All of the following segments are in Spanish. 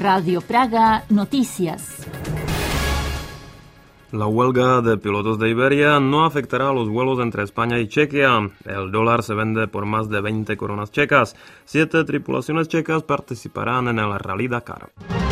Radio Praga Noticias. La huelga de pilotos de Iberia no afectará a los vuelos entre España y Chequia. El dólar se vende por más de 20 coronas checas. 7 tripulaciones checas participarán en el Rally Dakar.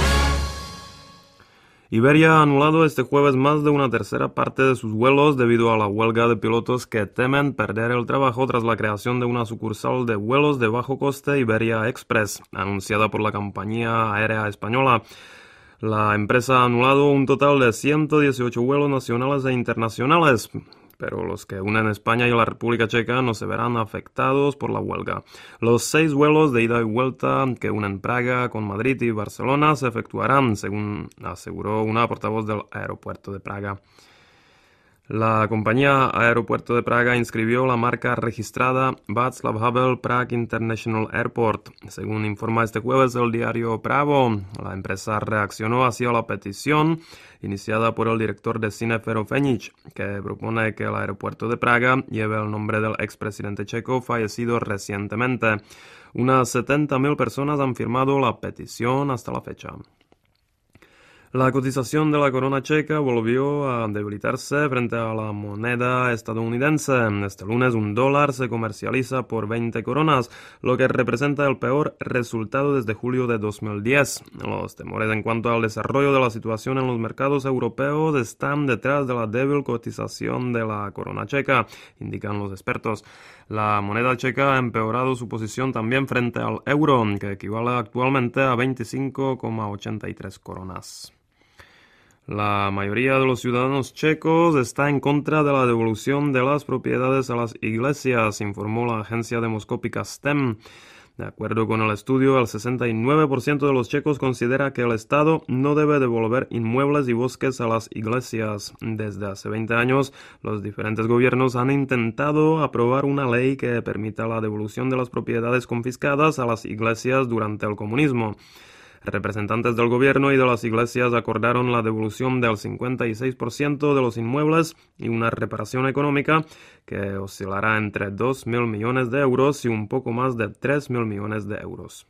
Iberia ha anulado este jueves más de una tercera parte de sus vuelos debido a la huelga de pilotos que temen perder el trabajo tras la creación de una sucursal de vuelos de bajo coste Iberia Express, anunciada por la compañía aérea española. La empresa ha anulado un total de 118 vuelos nacionales e internacionales, pero los que unen España y la República Checa no se verán afectados por la huelga. Los 6 vuelos de ida y vuelta que unen Praga con Madrid y Barcelona se efectuarán, según aseguró una portavoz del aeropuerto de Praga. La compañía Aeropuerto de Praga inscribió la marca registrada Václav Havel Prague International Airport. Según informa este jueves el diario Právo, la empresa reaccionó hacia la petición iniciada por el director de cine Fero Fenič, que propone que el aeropuerto de Praga lleve el nombre del expresidente checo fallecido recientemente. Unas 70.000 personas han firmado la petición hasta la fecha. La cotización de la corona checa volvió a debilitarse frente a la moneda estadounidense. Este lunes un dólar se comercializa por 20 coronas, lo que representa el peor resultado desde julio de 2010. Los temores en cuanto al desarrollo de la situación en los mercados europeos están detrás de la débil cotización de la corona checa, indican los expertos. La moneda checa ha empeorado su posición también frente al euro, que equivale actualmente a 25,83 coronas. La mayoría de los ciudadanos checos está en contra de la devolución de las propiedades a las iglesias, informó la agencia demoscópica STEM. De acuerdo con el estudio, el 69% de los checos considera que el Estado no debe devolver inmuebles y bosques a las iglesias. Desde hace 20 años, los diferentes gobiernos han intentado aprobar una ley que permita la devolución de las propiedades confiscadas a las iglesias durante el comunismo. Representantes del gobierno y de las iglesias acordaron la devolución del 56% de los inmuebles y una reparación económica que oscilará entre 2.000 millones de euros y un poco más de 3.000 millones de euros.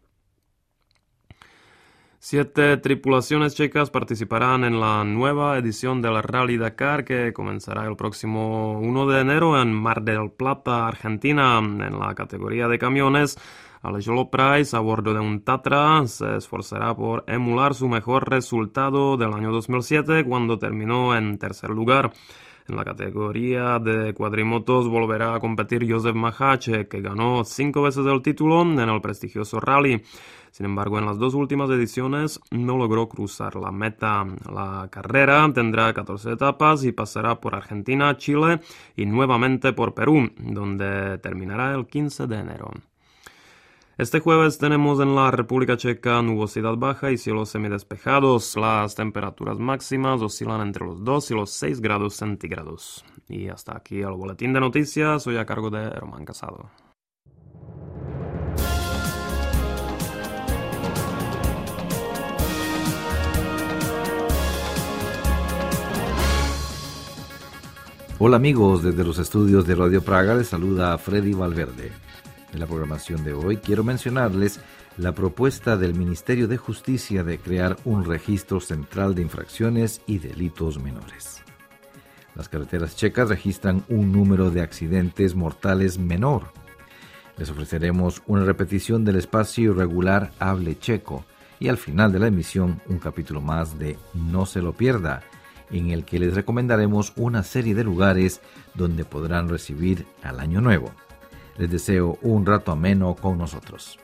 7 tripulaciones checas participarán en la nueva edición del Rally Dakar que comenzará el próximo 1 de enero en Mar del Plata, Argentina, en la categoría de camiones. Aleš Loprajs, a bordo de un Tatra, se esforzará por emular su mejor resultado del año 2007 cuando terminó en tercer lugar. En la categoría de cuadrimotos volverá a competir Josef Machache, que ganó 5 veces el título en el prestigioso rally. Sin embargo, en las 2 últimas ediciones no logró cruzar la meta. La carrera tendrá 14 etapas y pasará por Argentina, Chile y nuevamente por Perú, donde terminará el 15 de enero. Este jueves tenemos en la República Checa nubosidad baja y cielos semidespejados. Las temperaturas máximas oscilan entre los 2 y los 6 grados centígrados. Y hasta aquí el boletín de noticias. Soy a cargo de Román Casado. Hola amigos, desde los estudios de Radio Praga les saluda Freddy Valverde. En la programación de hoy quiero mencionarles la propuesta del Ministerio de Justicia de crear un registro central de infracciones y delitos menores. Las carreteras checas registran un número de accidentes mortales menor. Les ofreceremos una repetición del espacio irregular Hable Checo y al final de la emisión un capítulo más de No se lo pierda, en el que les recomendaremos una serie de lugares donde podrán recibir al Año Nuevo. Les deseo un rato ameno con nosotros.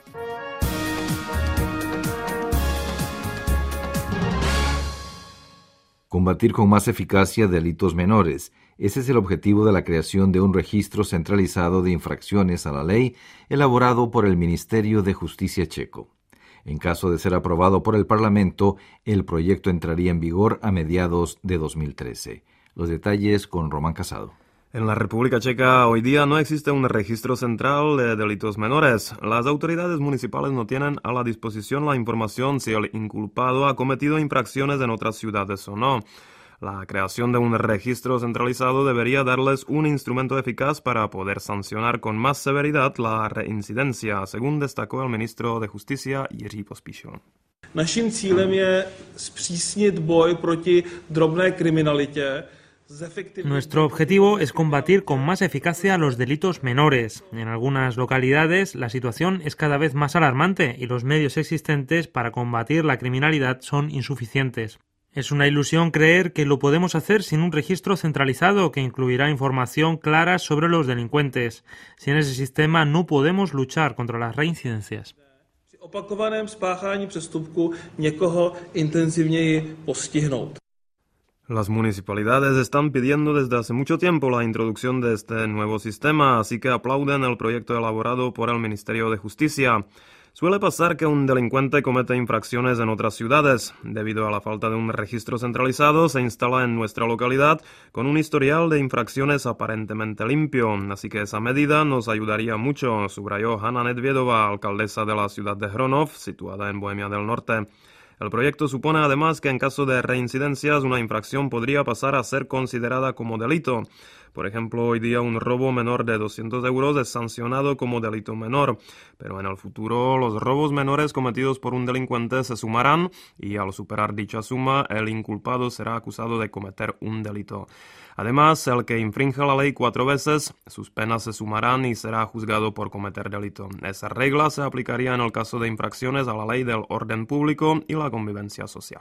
Combatir con más eficacia delitos menores. Ese es el objetivo de la creación de un registro centralizado de infracciones a la ley elaborado por el Ministerio de Justicia checo. En caso de ser aprobado por el Parlamento, el proyecto entraría en vigor a mediados de 2013. Los detalles con Román Casado. En la República Checa hoy día no existe un registro central de delitos menores. Las autoridades municipales no tienen a la disposición la información si el inculpado ha cometido infracciones en otras ciudades o no. La creación de un registro centralizado debería darles un instrumento eficaz para poder sancionar con más severidad la reincidencia, según destacó el ministro de Justicia, Jiří Pospíšil. Naším cílem je zpřísnit boj proti drobné kriminalitě. Nuestro objetivo es combatir con más eficacia los delitos menores. En algunas localidades la situación es cada vez más alarmante y los medios existentes para combatir la criminalidad son insuficientes. Es una ilusión creer que lo podemos hacer sin un registro centralizado que incluirá información clara sobre los delincuentes. Sin ese sistema no podemos luchar contra las reincidencias. Při opakovaném spáchání přestupku někoho intenzivněji postihnout. Las municipalidades están pidiendo desde hace mucho tiempo la introducción de este nuevo sistema, así que aplauden el proyecto elaborado por el Ministerio de Justicia. Suele pasar que un delincuente comete infracciones en otras ciudades. Debido a la falta de un registro centralizado, se instala en nuestra localidad con un historial de infracciones aparentemente limpio, así que esa medida nos ayudaría mucho, subrayó Hanna Nedvědová, alcaldesa de la ciudad de Hronov, situada en Bohemia del Norte. El proyecto supone además que en caso de reincidencias una infracción podría pasar a ser considerada como delito. Por ejemplo, hoy día un robo menor de 200 euros es sancionado como delito menor, pero en el futuro los robos menores cometidos por un delincuente se sumarán y al superar dicha suma el inculpado será acusado de cometer un delito. Además, el que infringe la ley 4 veces, sus penas se sumarán y será juzgado por cometer delito. Esa regla se aplicaría en el caso de infracciones a la ley del orden público y la convivencia social.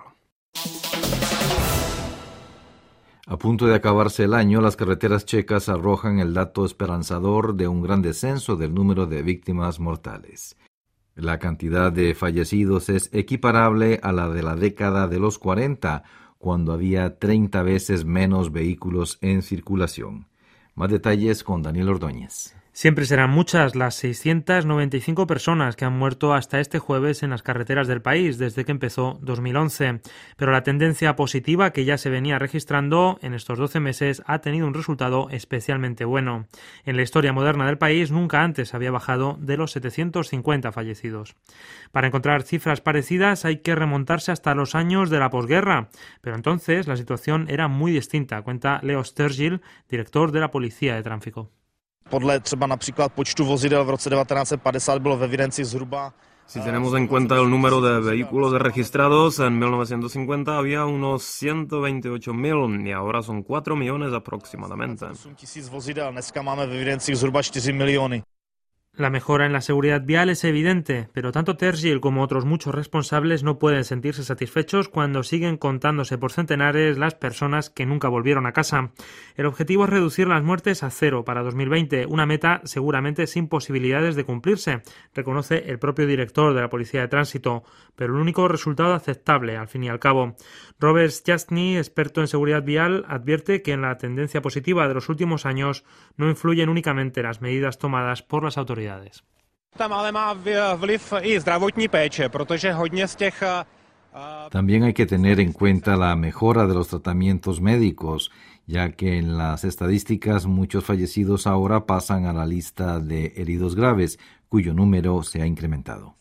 A punto de acabarse el año, las carreteras checas arrojan el dato esperanzador de un gran descenso del número de víctimas mortales. La cantidad de fallecidos es equiparable a la de la década de los 40, cuando había 30 veces menos vehículos en circulación. Más detalles con Daniel Ordóñez. Siempre serán muchas las 695 personas que han muerto hasta este jueves en las carreteras del país desde que empezó 2011. Pero la tendencia positiva que ya se venía registrando en estos 12 meses ha tenido un resultado especialmente bueno. En la historia moderna del país nunca antes había bajado de los 750 fallecidos. Para encontrar cifras parecidas hay que remontarse hasta los años de la posguerra, pero entonces la situación era muy distinta, cuenta Leo Sturgill, director de la Policía de Tráfico. Podle třeba například počtu vozidel v roce 1950 bylo ve evidenci zhruba. Si tenemos en cuenta el número de vehículos registrados, en 1950 había unos 128.000 y ahora son 4 millones aproximadamente. 8,000 vozidel, dneska máme ve evidenci zhruba 4 miliony. La mejora en la seguridad vial es evidente, pero tanto Tergill como otros muchos responsables no pueden sentirse satisfechos cuando siguen contándose por centenares las personas que nunca volvieron a casa. El objetivo es reducir las muertes a 0 para 2020, una meta seguramente sin posibilidades de cumplirse, reconoce el propio director de la Policía de Tránsito, pero el único resultado aceptable, al fin y al cabo. Robert Stastny, experto en seguridad vial, advierte que en la tendencia positiva de los últimos años no influyen únicamente las medidas tomadas por las autoridades. También hay que tener en cuenta la mejora de los tratamientos médicos, ya que en las estadísticas muchos fallecidos ahora pasan a la lista de heridos graves, cuyo número se ha incrementado.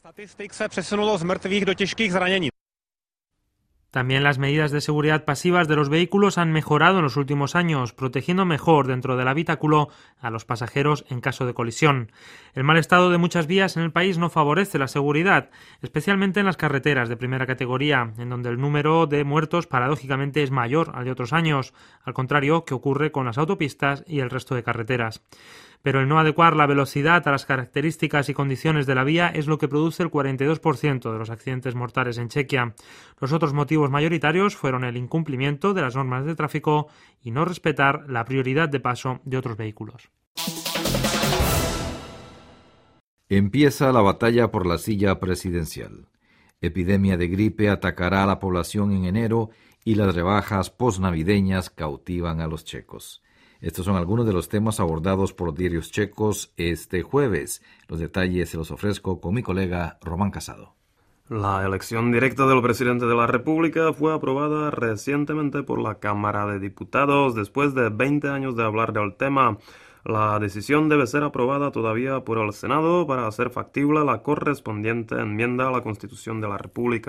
También las medidas de seguridad pasivas de los vehículos han mejorado en los últimos años, protegiendo mejor dentro del habitáculo a los pasajeros en caso de colisión. El mal estado de muchas vías en el país no favorece la seguridad, especialmente en las carreteras de primera categoría, en donde el número de muertos paradójicamente es mayor al de otros años, al contrario que ocurre con las autopistas y el resto de carreteras. Pero el no adecuar la velocidad a las características y condiciones de la vía es lo que produce el 42% de los accidentes mortales en Chequia. Los otros motivos mayoritarios fueron el incumplimiento de las normas de tráfico y no respetar la prioridad de paso de otros vehículos. Empieza la batalla por la silla presidencial. Epidemia de gripe atacará a la población en enero y las rebajas posnavideñas cautivan a los checos. Estos son algunos de los temas abordados por diarios checos este jueves. Los detalles se los ofrezco con mi colega Román Casado. La elección directa del presidente de la República fue aprobada recientemente por la Cámara de Diputados después de 20 años de hablar del tema. La decisión debe ser aprobada todavía por el Senado para hacer factible la correspondiente enmienda a la Constitución de la República.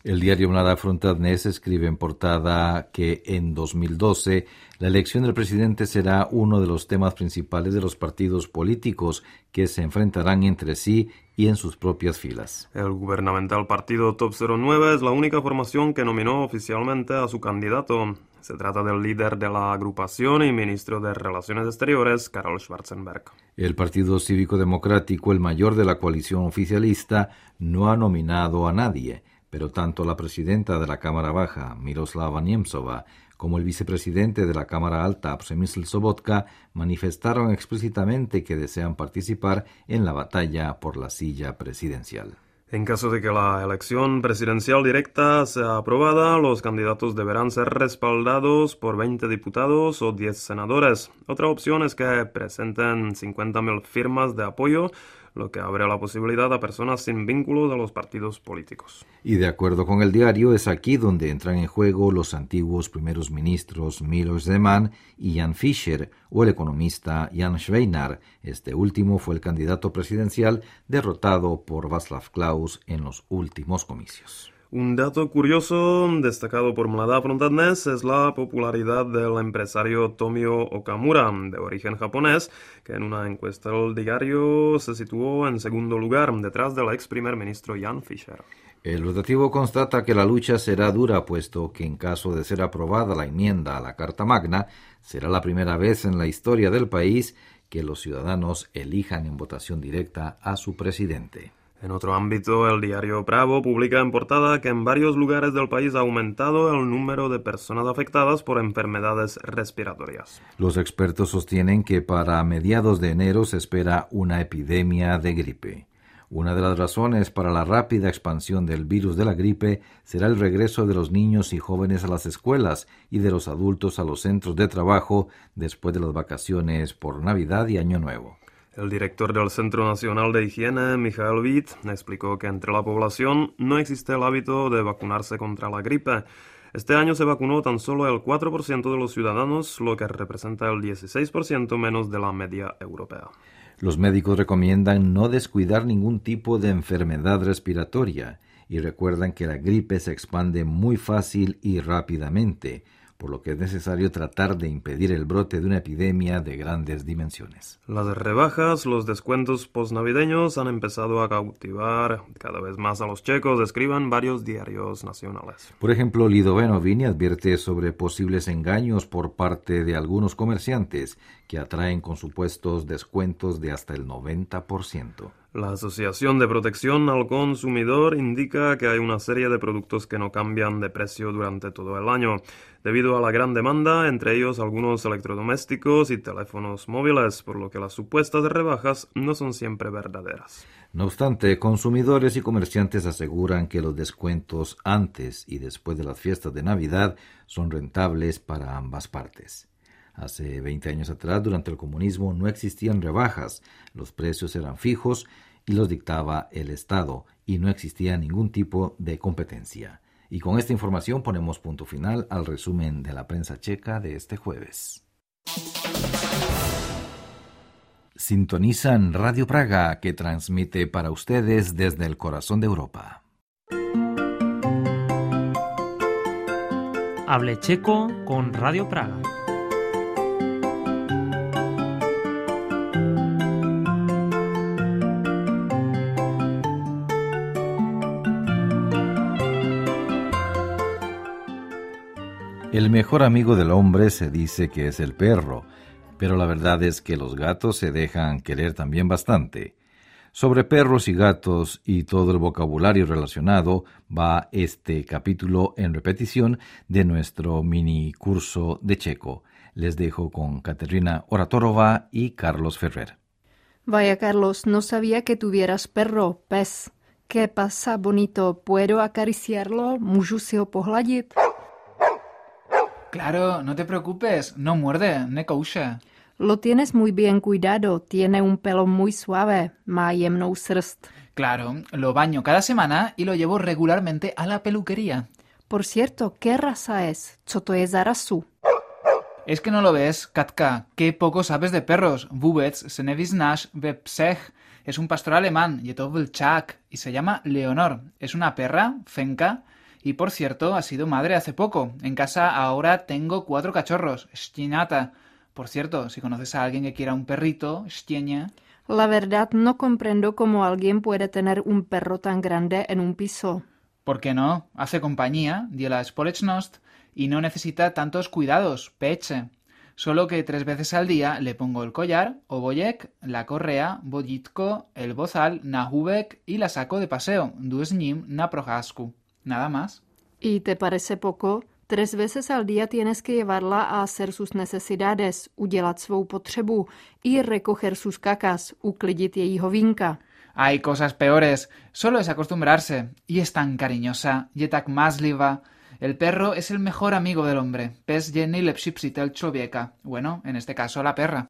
El diario Mladá Frontadnés escribe en portada que en 2012 la elección del presidente será uno de los temas principales de los partidos políticos que se enfrentarán entre sí y en sus propias filas. El gubernamental partido Top 09 es la única formación que nominó oficialmente a su candidato. Se trata del líder de la agrupación y ministro de Relaciones Exteriores, Karol Schwarzenberg. El Partido Cívico Democrático, el mayor de la coalición oficialista, no ha nominado a nadie, pero tanto la presidenta de la Cámara Baja, Miroslava Niemcová, como el vicepresidente de la Cámara Alta, Przemysl Sobotka, manifestaron explícitamente que desean participar en la batalla por la silla presidencial. En caso de que la elección presidencial directa sea aprobada, los candidatos deberán ser respaldados por 20 diputados o 10 senadores. Otra opción es que presenten 50.000 firmas de apoyo, lo que abre la posibilidad a personas sin vínculos a los partidos políticos. Y de acuerdo con el diario, es aquí donde entran en juego los antiguos primeros ministros Miloš Zeman y Jan Fischer, o el economista Jan Švejnar. Este último fue el candidato presidencial derrotado por Václav Klaus en los últimos comicios. Un dato curioso destacado por Mladá Frontadnés es la popularidad del empresario Tomio Okamura, de origen japonés, que en una encuesta del diario se situó en segundo lugar, detrás del ex primer ministro Jan Fischer. El rotativo constata que la lucha será dura, puesto que en caso de ser aprobada la enmienda a la Carta Magna, será la primera vez en la historia del país que los ciudadanos elijan en votación directa a su presidente. En otro ámbito, el diario Pravo publica en portada que en varios lugares del país ha aumentado el número de personas afectadas por enfermedades respiratorias. Los expertos sostienen que para mediados de enero se espera una epidemia de gripe. Una de las razones para la rápida expansión del virus de la gripe será el regreso de los niños y jóvenes a las escuelas y de los adultos a los centros de trabajo después de las vacaciones por Navidad y Año Nuevo. El director del Centro Nacional de Higiene, Michael Witt, explicó que entre la población no existe el hábito de vacunarse contra la gripe. Este año se vacunó tan solo el 4% de los ciudadanos, lo que representa el 16% menos de la media europea. Los médicos recomiendan no descuidar ningún tipo de enfermedad respiratoria y recuerdan que la gripe se expande muy fácil y rápidamente, por lo que es necesario tratar de impedir el brote de una epidemia de grandes dimensiones. Las rebajas, los descuentos postnavideños han empezado a cautivar cada vez más a los checos, escriben varios diarios nacionales. Por ejemplo, Lidové Noviny advierte sobre posibles engaños por parte de algunos comerciantes que atraen con supuestos descuentos de hasta el 90%. La Asociación de Protección al Consumidor indica que hay una serie de productos que no cambian de precio durante todo el año, debido a la gran demanda, entre ellos algunos electrodomésticos y teléfonos móviles, por lo que las supuestas rebajas no son siempre verdaderas. No obstante, consumidores y comerciantes aseguran que los descuentos antes y después de las fiestas de Navidad son rentables para ambas partes. Hace 20 años atrás, durante el comunismo, no existían rebajas, los precios eran fijos y los dictaba el Estado, y no existía ningún tipo de competencia. Y con esta información ponemos punto final al resumen de la prensa checa de este jueves. Sintonizan Radio Praga, que transmite para ustedes desde el corazón de Europa. Hable checo con Radio Praga. El mejor amigo del hombre se dice que es el perro, pero la verdad es que los gatos se dejan querer también bastante. Sobre perros y gatos y todo el vocabulario relacionado va este capítulo en repetición de nuestro mini curso de checo. Les dejo con Katerina Oratorova y Carlos Ferrer. Vaya, Carlos, no sabía que tuvieras perro, pes. ¿Qué pasa, bonito? ¿Puedo acariciarlo? ¿Můžu si ho pohladit? Claro, no te preocupes, no muerde, nekouše. Lo tienes muy bien cuidado, tiene un pelo muy suave, má jemnou srst. Claro, lo baño cada semana y lo llevo regularmente a la peluquería. Por cierto, ¿qué raza es? Co to je za rasu? Es que no lo ves, Katka, qué poco sabes de perros. Vůbec se nevyznáš ve psech. Es un pastor alemán, je to vlčák, y se llama Leonor. Es una perra, Fenka, Y por cierto, ha sido madre hace poco. En casa ahora tengo 4 cachorros. Shtinata. Por cierto, si conoces a alguien que quiera un perrito, Shtienia. La verdad no comprendo cómo alguien puede tener un perro tan grande en un piso. ¿Por qué no? Hace compañía, diela společnost, y no necesita tantos cuidados, peche. Solo que 3 veces al día le pongo el collar, obojek, la correa, vodítko, el bozal, nahubek y la saco de paseo, jdu s ním na procházku. Nada más. ¿Y te parece poco? 3 veces al día tienes que llevarla a hacer sus necesidades, udělat svou potřebu y recoger sus cacas, uklidit jejího vínka. Hay cosas peores. Solo es acostumbrarse. Y es tan cariñosa, je tak mázliva. El perro es el mejor amigo del hombre. Pes je nejlepší přítel člověka. Bueno, en este caso la perra.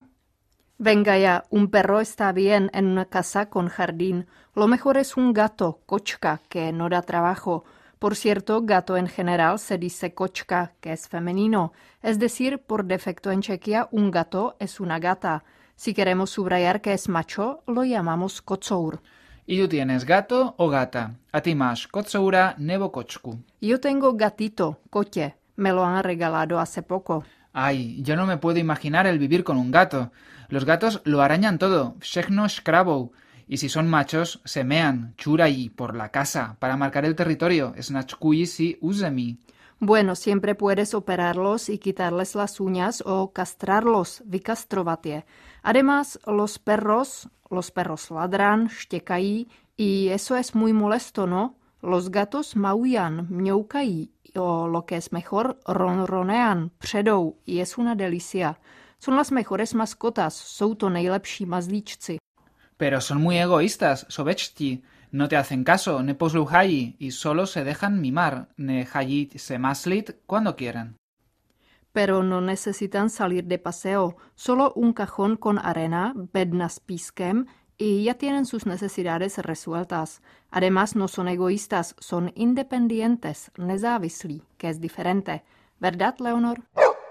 Venga ya, un perro está bien en una casa con jardín. Lo mejor es un gato, kočka, que no da trabajo. Por cierto, gato en general se dice kočka, que es femenino. Es decir, por defecto en Chequia, un gato es una gata. Si queremos subrayar que es macho, lo llamamos kocour. ¿Y tú tienes gato o gata? A ti máš kocoura nebo kočku. Yo tengo gatito, kotě. Me lo han regalado hace poco. Ay, yo no me puedo imaginar el vivir con un gato. Los gatos lo arañan todo, všechno škrabou. Y si son machos, se mean, churají, por la casa, para marcar el territorio, snačkují si území. Bueno, siempre puedes operarlos y quitarles las uñas o castrarlos, vykastrovat je. Además, los perros ladran, štěkají y eso es muy molesto, ¿no? Los gatos maullan, mňoukají o lo que es mejor, ronronean, předou y es una delicia. Son las mejores mascotas, jsou to nejlepší mazlíčci. Pero son muy egoístas, sobečtí. No te hacen caso, ne poslouchají y solo se dejan mimar, ne chají se maslit cuando quieren. Pero no necesitan salir de paseo, solo un cajón con arena, bedna s pískem y ya tienen sus necesidades resueltas. Además no son egoístas, son independientes, nezávislí, que es diferente. ¿Verdad, Leonor?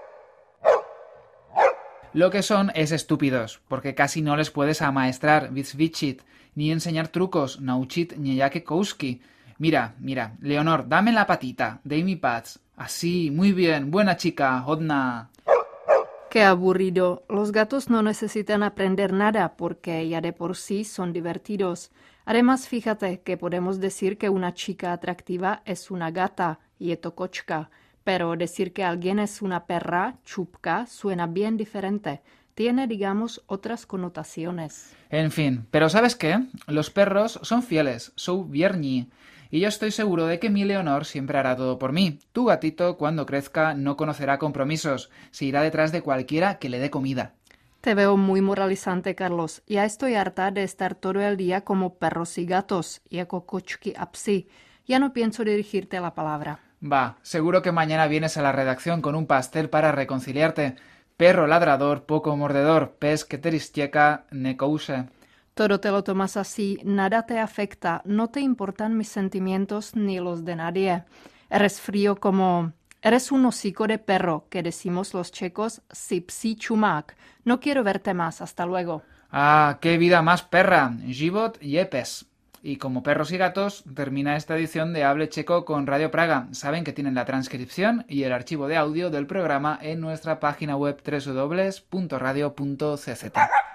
Lo que son es estúpidos, porque casi no les puedes amaestrar, vycvičit, ni enseñar trucos, naučit nějaké kousky. Mira, Leonor, dame la patita, dej mi pac. Así, muy bien, buena chica, hodná. Qué aburrido. Los gatos no necesitan aprender nada porque ya de por sí son divertidos. Además, fíjate que podemos decir que una chica atractiva es una gata, je to kočka. Pero decir que alguien es una perra, čupka, suena bien diferente. Tiene, digamos, otras connotaciones. En fin, pero ¿sabes qué? Los perros son fieles, jsou věrní. Y yo estoy seguro de que mi Leonor siempre hará todo por mí. Tu gatito, cuando crezca, no conocerá compromisos. Se irá detrás de cualquiera que le dé comida. Te veo muy moralizante, Carlos. Ya estoy harta de estar todo el día como perros y gatos, jako kočky a psi. Ya no pienso dirigirte la palabra. Va, seguro que mañana vienes a la redacción con un pastel para reconciliarte. Perro ladrador, poco mordedor, pes que te ristieca, ne kouse. Todo te lo tomas así, nada te afecta, no te importan mis sentimientos ni los de nadie. Eres frío como... Eres un hocico de perro, que decimos los checos, si psi čumák. No quiero verte más, hasta luego. Ah, qué vida más perra, život je pes. Y como perros y gatos, termina esta edición de Hable Checo con Radio Praga. Saben que tienen la transcripción y el archivo de audio del programa en nuestra página web www.radio.cz.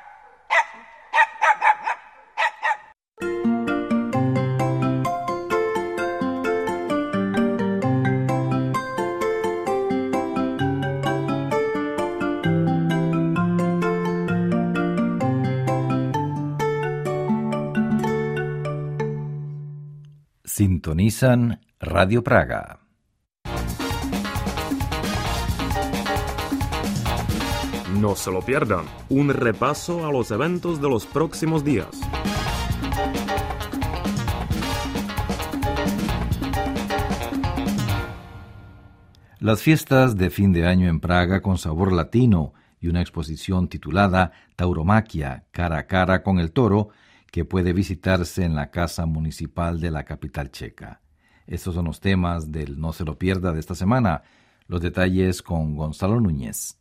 Sintonizan Radio Praga. No se lo pierdan, un repaso a los eventos de los próximos días. Las fiestas de fin de año en Praga con sabor latino y una exposición titulada Tauromaquia, cara a cara con el toro, que puede visitarse en la Casa Municipal de la capital checa. Estos son los temas del No se lo pierda de esta semana. Los detalles con Gonzalo Núñez.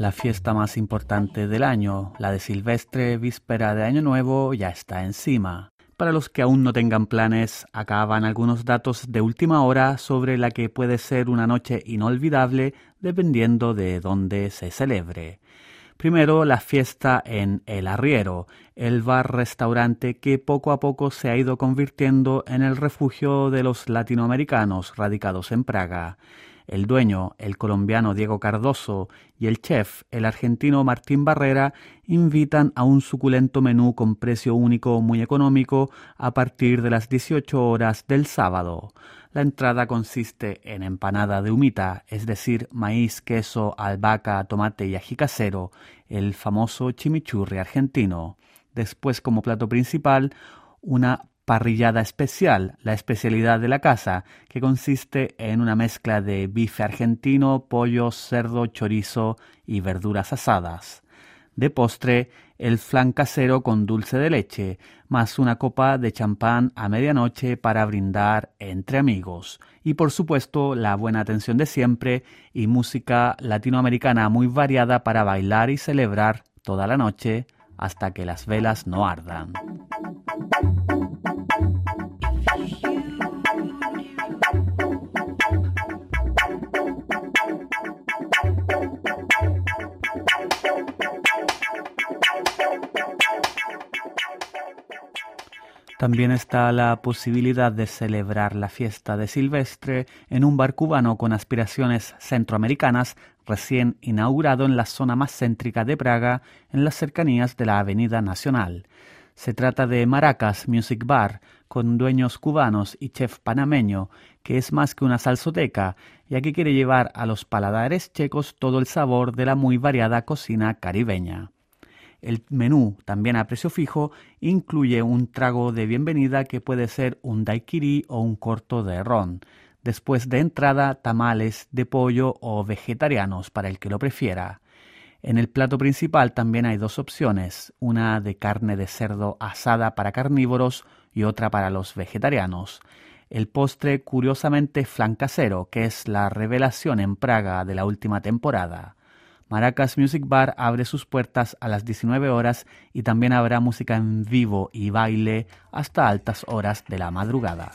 La fiesta más importante del año, la de Silvestre, víspera de Año Nuevo, ya está encima. Para los que aún no tengan planes, acá van algunos datos de última hora sobre la que puede ser una noche inolvidable dependiendo de dónde se celebre. Primero, la fiesta en El Arriero, el bar-restaurante que poco a poco se ha ido convirtiendo en el refugio de los latinoamericanos radicados en Praga. El dueño, el colombiano Diego Cardoso, y el chef, el argentino Martín Barrera, invitan a un suculento menú con precio único muy económico a partir de las 18 horas del sábado. La entrada consiste en empanada de humita, es decir, maíz, queso, albahaca, tomate y ají casero, el famoso chimichurri argentino. Después, como plato principal, una parrillada especial, la especialidad de la casa, que consiste en una mezcla de bife argentino, pollo, cerdo, chorizo y verduras asadas. De postre, el flan casero con dulce de leche, más una copa de champán a medianoche para brindar entre amigos. Y por supuesto, la buena atención de siempre y música latinoamericana muy variada para bailar y celebrar toda la noche hasta que las velas no ardan. También está la posibilidad de celebrar la fiesta de Silvestre en un bar cubano con aspiraciones centroamericanas recién inaugurado en la zona más céntrica de Praga, en las cercanías de la Avenida Nacional. Se trata de Maracas Music Bar, con dueños cubanos y chef panameño, que es más que una salsoteca, ya que quiere llevar a los paladares checos todo el sabor de la muy variada cocina caribeña. El menú, también a precio fijo, incluye un trago de bienvenida que puede ser un daiquiri o un corto de ron. Después de entrada, tamales de pollo o vegetarianos para el que lo prefiera. En el plato principal también hay dos opciones, una de carne de cerdo asada para carnívoros y otra para los vegetarianos. El postre, curiosamente, flan casero, que es la revelación en Praga de la última temporada. Maracas Music Bar abre sus puertas a las 19 horas y también habrá música en vivo y baile hasta altas horas de la madrugada.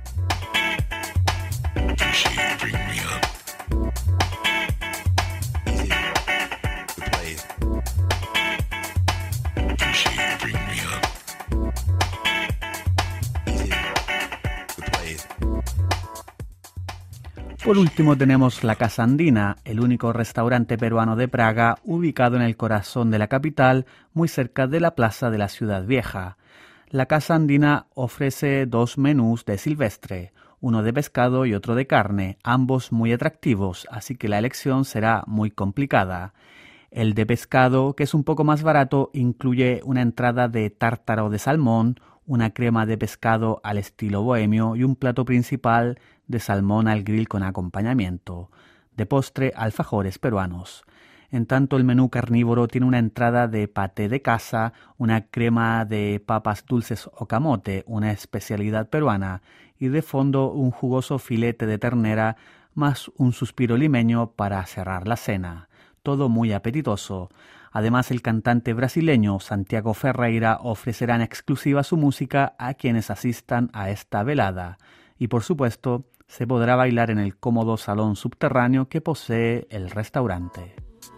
Por último tenemos la Casa Andina, el único restaurante peruano de Praga, ubicado en el corazón de la capital, muy cerca de la plaza de la Ciudad Vieja. La Casa Andina ofrece dos menús de Silvestre, uno de pescado y otro de carne, ambos muy atractivos, así que la elección será muy complicada. El de pescado, que es un poco más barato, incluye una entrada de tártaro de salmón, una crema de pescado al estilo bohemio y un plato principal de salmón al grill con acompañamiento. De postre, alfajores peruanos. En tanto, el menú carnívoro tiene una entrada de paté de caza, una crema de papas dulces o camote, una especialidad peruana, y de fondo un jugoso filete de ternera más un suspiro limeño para cerrar la cena. Todo muy apetitoso. Además, el cantante brasileño Santiago Ferreira ofrecerá en exclusiva su música a quienes asistan a esta velada. Y por supuesto, se podrá bailar en el cómodo salón subterráneo que posee el restaurante.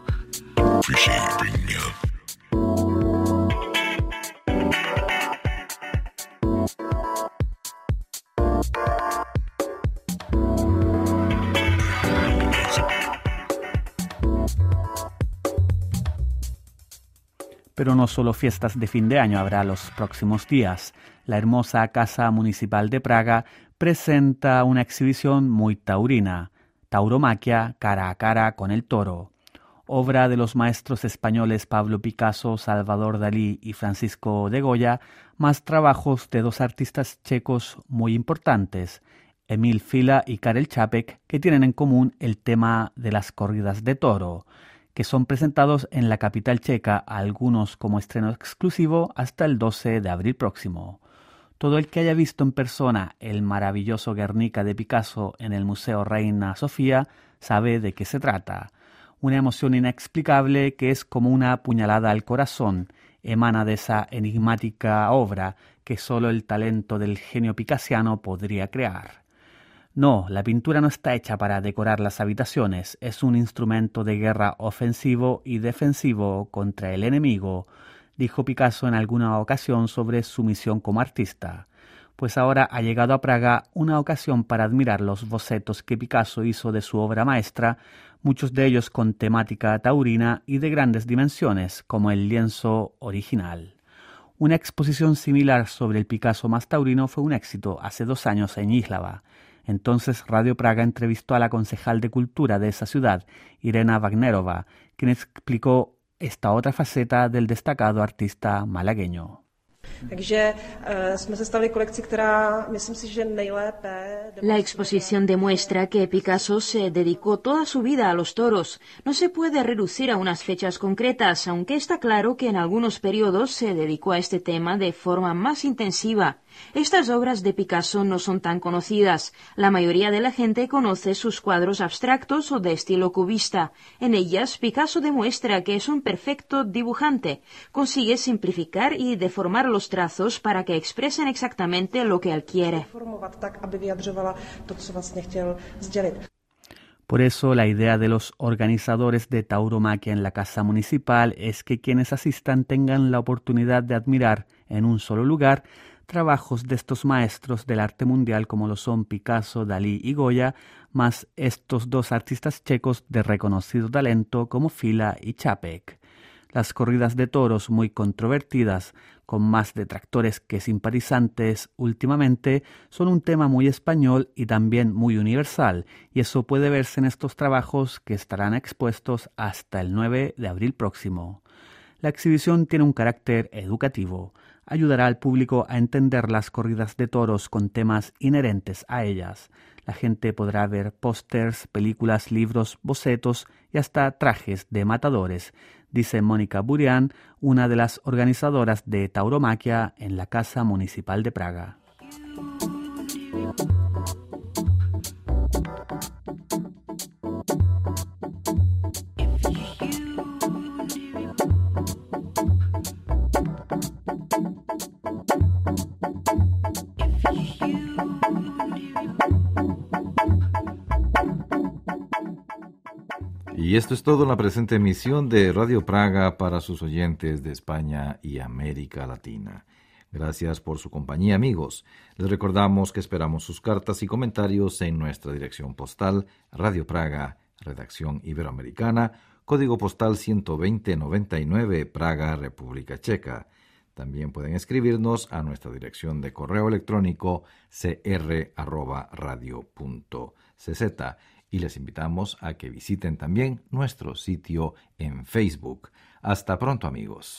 Pero no solo fiestas de fin de año habrá los próximos días. La hermosa Casa Municipal de Praga presenta una exhibición muy taurina, Tauromaquia cara a cara con el toro. Obra de los maestros españoles Pablo Picasso, Salvador Dalí y Francisco de Goya, más trabajos de dos artistas checos muy importantes, Emil Fila y Karel Čapek, que tienen en común el tema de las corridas de toro, que son presentados en la capital checa, algunos como estreno exclusivo hasta el 12 de abril próximo. Todo el que haya visto en persona el maravilloso Guernica de Picasso en el Museo Reina Sofía sabe de qué se trata. una emoción inexplicable que es como una puñalada al corazón, emana de esa enigmática obra que solo el talento del genio picassiano podría crear. No, la pintura no está hecha para decorar las habitaciones, es un instrumento de guerra ofensivo y defensivo contra el enemigo, dijo Picasso en alguna ocasión sobre su misión como artista. Pues ahora ha llegado a Praga una ocasión para admirar los bocetos que Picasso hizo de su obra maestra, muchos de ellos con temática taurina y de grandes dimensiones, como el lienzo original. Una exposición similar sobre el Picasso más taurino fue un éxito hace 2 años en Jihlava. Entonces Radio Praga entrevistó a la concejal de Cultura de esa ciudad, Irena Wagnerova, quien explicó esta otra faceta del destacado artista malagueño. La exposición demuestra que Picasso se dedicó toda su vida a los toros. No se puede reducir a unas fechas concretas, aunque está claro que en algunos periodos se dedicó a este tema de forma más intensiva. Estas obras de Picasso no son tan conocidas. La mayoría de la gente conoce sus cuadros abstractos o de estilo cubista. En ellas, Picasso demuestra que es un perfecto dibujante. Consigue simplificar y deformar los trazos para que expresen exactamente lo que él quiere. Por eso, la idea de los organizadores de tauromaquia en la Casa Municipal es que quienes asistan tengan la oportunidad de admirar en un solo lugar trabajos de estos maestros del arte mundial como lo son Picasso, Dalí y Goya, más estos 2 artistas checos de reconocido talento como Fila y Čapek. Las corridas de toros, muy controvertidas, con más detractores que simpatizantes últimamente, son un tema muy español y también muy universal, y eso puede verse en estos trabajos que estarán expuestos hasta el 9 de abril próximo. La exhibición tiene un carácter educativo. Ayudará al público a entender las corridas de toros con temas inherentes a ellas. La gente podrá ver pósters, películas, libros, bocetos y hasta trajes de matadores, dice Mónica Burian, una de las organizadoras de tauromaquia en la Casa Municipal de Praga. Y esto es todo en la presente emisión de Radio Praga para sus oyentes de España y América Latina. Gracias por su compañía, amigos. Les recordamos que esperamos sus cartas y comentarios en nuestra dirección postal, Radio Praga, Redacción Iberoamericana, código postal 12099, Praga, República Checa. También pueden escribirnos a nuestra dirección de correo electrónico cr@radio.cz. Y les invitamos a que visiten también nuestro sitio en Facebook. Hasta pronto, amigos.